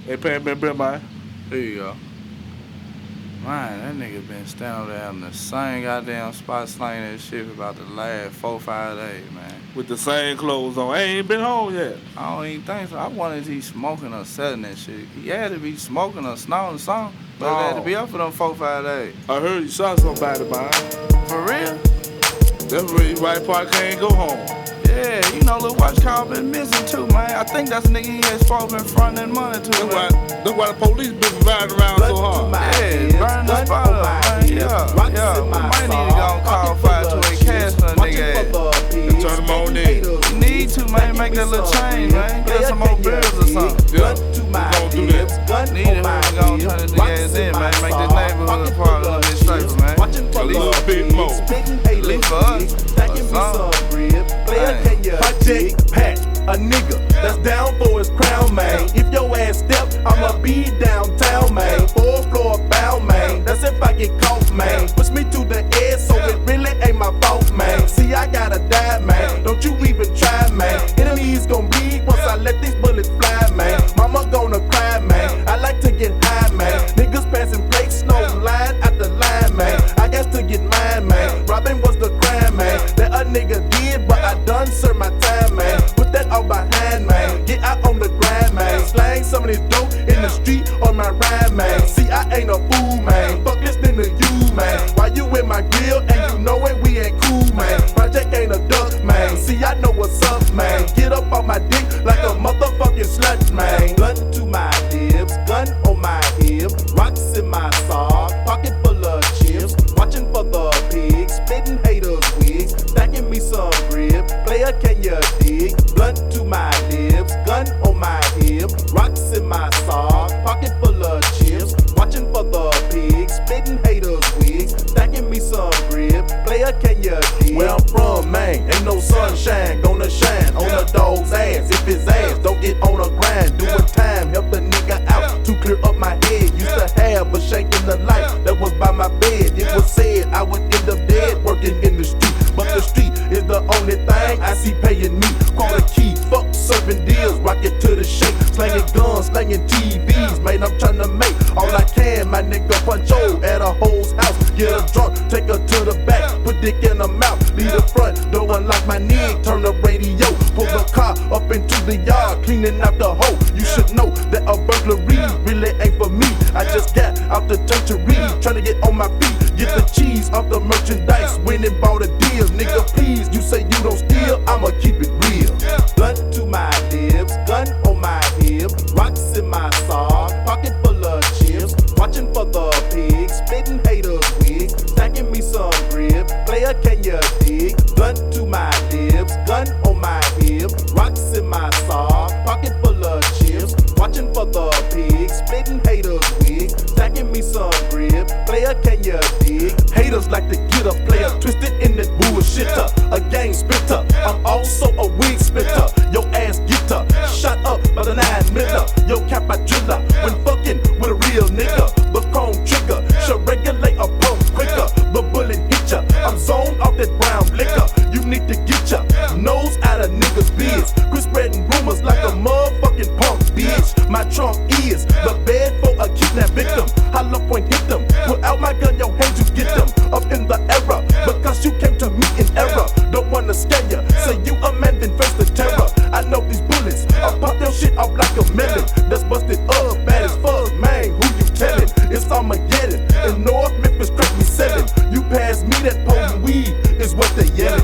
They paying me bill, man. There you go. Man, that nigga been standing there in the same goddamn spot slanging that shit for about the last 4-5 days, man. With the same clothes on. I ain't been home yet. I don't even think so. I wondered if he smoking or selling that shit. He had to be smoking or snorting something, but it had to be up for them 4-5 days. I heard you shot somebody, man. For real? That's the reason why Park can't go home. Yeah, you know, Lil Watch Call been missing too, man. I think that's the nigga he had supposed to been fronting money to. That's why the police been riding around so hard. Yeah, burn the spot up, man. Yeah. We might need to go call 528 cash for a nigga ass. And turn them on in. You need to, man. Make that little change, man. Get some more bills or something. Yeah, we gon' do that. Need it, man. We gon' turn this nigga ass in, man. Make this neighborhood part a little bit safer, man. A little bit more. At least for us. Project Pat, a nigga that's down for his crown, man. If your ass step, I'ma be downtown, man. 4th floor bound, man. That's if I get caught, man. Push me to the edge, so it really ain't my fault, man. See, I gotta die, man. Don't you even try, man. Enemies gon' bleed once I let these bullets fly, man. Mama gonna cry, man. I like to get high, man. Niggas passing plates, no line at the line, man. I guess to get mine, man. Robbing was the crime, man. That a nigga did, but I done served my time, man. Put that all behind, man. Get out on the grind, man. Slang some of this dope in the street on my rhyme, man. See, I ain't a fool, man. Fuck listening to you, man. Why you in my grill and you know it, we ain't cool, man. Project ain't a duck, man. See, I know what's up, man. Get up on my dick like a motherfucking slut, man. Gun to my lips, gun on my hip, rocks in my sock, pocket full of chips. Watching for the pigs, spitting haters wigs, stacking me some grip. Player, can you dig? Blunt to my lips, gun on my hip, rocks in my sock, pocket full of chips. Watching for the pigs, spitting haters wigs, stacking me some grip. Player, can you dig? Where I'm from, man, ain't no sunshine gonna shine on a dog's ass. If his ass don't get on a grind, doing time, help the nigga out to clear up my head. Used to have a shank in the light that was by my bed. It was said I would end up dead working in the street, but the street is the only thing I see paying me. Call a key, fuck serving deals, rock it to the shake, slanging guns, slanging TVs, man. I'm tryna make all I can, my nigga. Punch hole at a hoe's house, get her drunk, take her to the back, put dick in her mouth, leave the front, don't unlock my knee, turn the radio, pull the car up into the yard, cleaning out the hole. You should know that a burglary really ain't for me. I just got out the tertiary, tryna get on my feet, get the cheese off the merchandise, went and bought a deal. Nigga, please, you say you don't steal, I'ma keep it real. Blunt to my lips, gun on my hip, rocks in my sock, pocket full of chips. Watching for the pigs, spitting haters wigs, stacking me some grip. Player, can you dig? Blunt to my lips, gun on my hip, rocks in my sock, pocket full of chips. Watching for the pigs, spitting haters wigs, stacking me some grip. Player, can you dig? Haters like to get a player twisted in that bullshitter, a gang spitter. I'm also a wig spitter. Your ass get up, shot up by the 9mm. Yo, cap I driller when fucking with a real nigga. But chrome trigger should regulate a pump quicker. But bullet hit ya, I'm zoned off that brown liquor. You need to get ya nose out of niggas' biz. Quit spreading rumors like a motherfucking punk bitch. My trunk is the bed for a kidnapped victim. Hollow point hit them, pull out my gun, your hands you get them. Up in the era, because you came to me in error. Don't wanna scare ya, say you a man then face the terror. I know these bullets, I'll pop your shit off like a melon. That's busted up, bad as fuck, man, who you tellin'? It's Armageddon, in North Memphis, crack me selling. You pass me that potent weed, is what they yellin'.